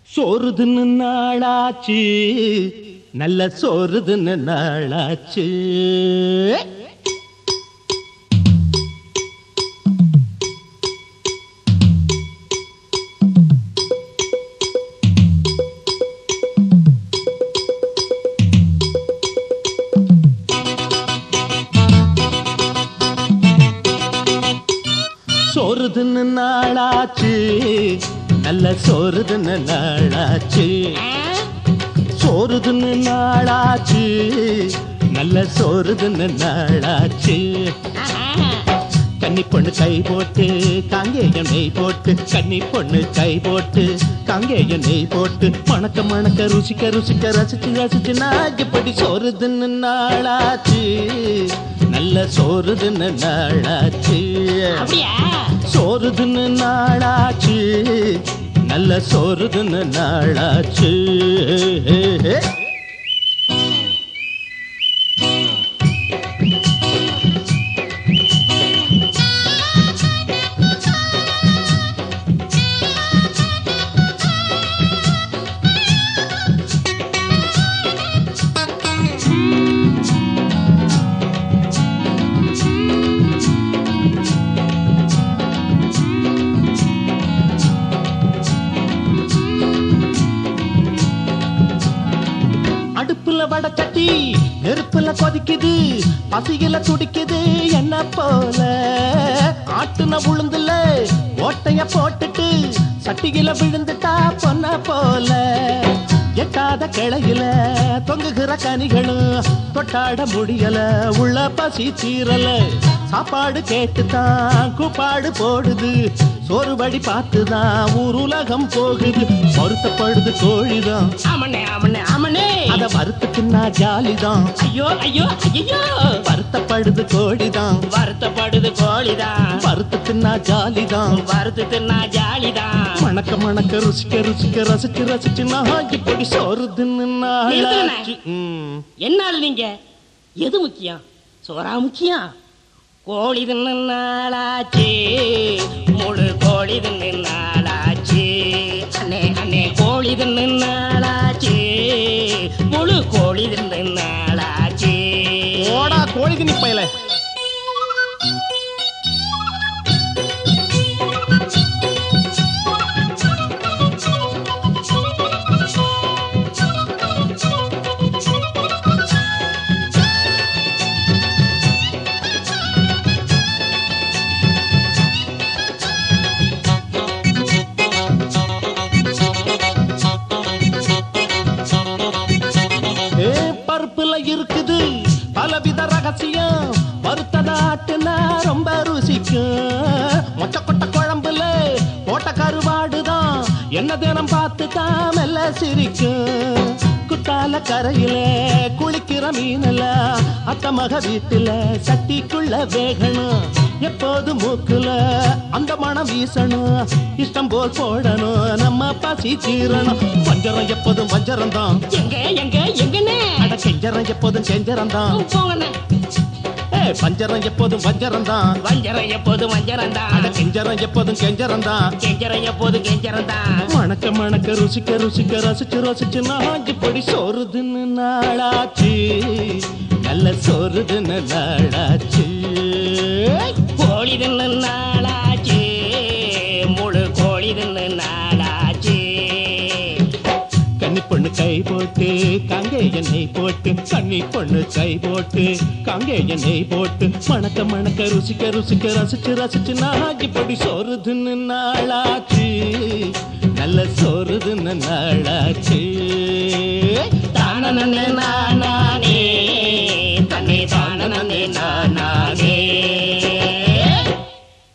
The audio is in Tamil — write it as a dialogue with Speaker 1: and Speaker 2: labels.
Speaker 1: சோறுதுன்னு நாளாச்சு, நல்ல சோறுதுன்னு நாளாச்சு. சோறுதுன்னு நாளாச்சு, நல்ல சோறுதுன்னு நாளாச்சு. சோறுதுன்னு நாளாச்சு, நல்ல சோறுதுன்னு நாளாச்சு. கன்னி பொண்ணு கை போட்டு காங்கேயம் நெய் போட்டு, கன்னி பொண்ணு கை போட்டு காங்கேயம் நெய் போட்டு, மணக்க மணக்க ருசிக்க ருசிக்க ரசிச்சு ரசிச்சு நாகப்படி சோறுதுன்னு நாளாச்சு, நல்ல சோறுதுன்னு நாளாச்சு. சோறுதுன்னு நாளாச்சு, நல்ல சோறுதுன்னு நாளாச்சு. அடுப்புல வடை சட்டி நெருப்புல கொதிக்குது, பசியில துடிக்குது என்ன போல. ஆட்டுன உளுந்துல ஓட்டைய போட்டுட்டு சட்டியில விழுந்துட்டா பொன்ன போல. எட்டாத கிளையில தொங்குகிற கனிகளும் தொட்டாட முடியல, உள்ள பசி தீரல. சாப்பாடு கேட்டுதான் கூப்பாடு போடுது, சோறு வழி பார்த்துதான் ஊர் உலகம் போகுது. வருத்தப்படுது கோழிதான்,
Speaker 2: ஆமனே ஆமனே ஆமனே,
Speaker 1: அத வறுத்துக்குன்னா ஜாலிதான்.
Speaker 2: ஐயோ ஐயோ ஐயோ,
Speaker 1: வருத்தப்படுது கோழிதான்,
Speaker 2: வருத்தப்படுது கோழிதான்.
Speaker 1: வறுத்துக்குன்னா ஜாலிதான்,
Speaker 2: வறுத்து தின்னா ஜாலிதான்.
Speaker 1: மணக்க மணக்க ருசிக்க ருசிக்க ரசிச்சு ரசிச்சு நான் இப்படி சோறுதுன்னு நாளாச்சு.
Speaker 2: என்னால நீங்க எது முக்கியம்? சோறா முக்கியம்? கோழி தின்னு நாளாச்சு, முழு கோழி தின்னு நாளாச்சு. அண்ணே அண்ணே கோழி தின்னு நாளாச்சு, முழு கோழி தின்னு நாளாச்சு.
Speaker 1: ஓடா கோழி திணி பயல. பருப்புல இருக்குது பலவித ரகசியம், வறுத்ததாட்டுனா ரொம்ப ருசிக்கும். மொச்சக்கொட்டை குழம்புல போட்ட கருவாடுதான் என்ன தினம் பார்த்து தான் மெல்ல சிரிக்கும். குத்தால கரையில குளிக்கிற மீனல அத்த மக வீட்டுல சட்டிக்குள்ள வேகணும். எப்போது மூக்குல அந்த மனம் வீசணும், இஷ்டம் போல் போடணும், நம்ம பசி தீரணும். வஞ்சரம் எப்போதும் வஞ்சரம் தான்,
Speaker 2: எங்க எங்க எங்கண்ணே
Speaker 1: அட செஞ்சரம் எப்போதும் செஞ்சரம் தான்.
Speaker 2: போங்கண்ணே,
Speaker 1: பஞ்சரம் எப்போதும் வஞ்சரம் தான்,
Speaker 2: வஞ்சரம் எப்போதும் வஞ்சரம் தான்.
Speaker 1: அட செஞ்சரம் எப்போதும் செஞ்சரம் தான்.
Speaker 2: கெஞ்சரம் எப்போதும் கெஞ்சரம் தான்.
Speaker 1: மணக்க மணக்க ருசிக்க ருசிக்க ரசிச்சு ரசிச்சு நான் இப்படி சோறுதுன்னு நாளாச்சு, நல்ல சோறுதுன்னு நாளாச்சு.
Speaker 2: கோழி தின்னு நாளாச்சு, முழு கோழி தின்னு நாளாச்சு.
Speaker 1: கன்னி பொண்ணு கை போட்டு காங்கேய நெய் போட்டு, கன்னி பொண்ணு கை போட்டு காங்கேய நெய் போட்டு, மணக்க மணக்க ருசிக்க ருசிக்க ரசிச்சு ரசிச்சு நான் இப்படி சோறுதுன்னு நாளாச்சு, நல்ல சோறுதுன்னு நாளாச்சு.
Speaker 2: தான